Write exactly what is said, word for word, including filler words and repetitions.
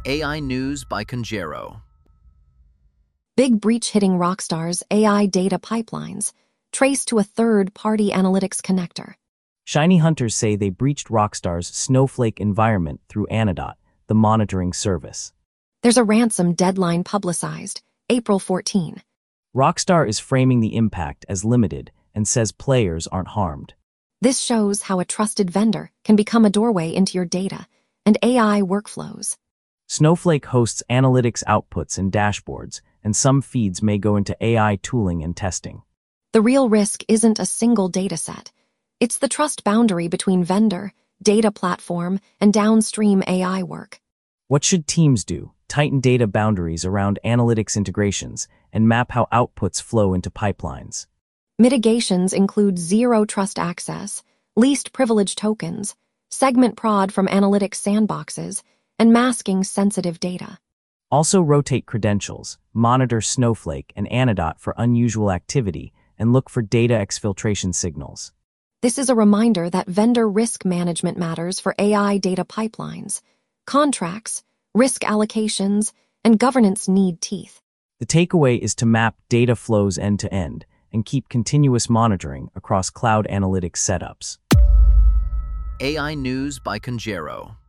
A I News by Conjero. Big breach hitting Rockstar's A I data pipelines, traced to a third-party analytics connector. Shiny hunters say they breached Rockstar's Snowflake environment through Anodot, the monitoring service. There's a ransom deadline publicized, April fourteenth. Rockstar is framing the impact as limited and says players aren't harmed. This shows how a trusted vendor can become a doorway into your data and A I workflows. Snowflake hosts analytics outputs and dashboards, and some feeds may go into A I tooling and testing. The real risk isn't a single dataset. It's the trust boundary between vendor, data platform, and downstream A I work. What should teams do? Tighten data boundaries around analytics integrations and map how outputs flow into pipelines. Mitigations include zero trust access, least privilege tokens, segment prod from analytics sandboxes, and masking sensitive data. Also rotate credentials, monitor Snowflake and Anodot for unusual activity, and look for data exfiltration signals. This is a reminder that vendor risk management matters for A I data pipelines. Contracts, risk allocations, and governance need teeth. The takeaway is to map data flows end-to-end and keep continuous monitoring across cloud analytics setups. A I News by Conjero.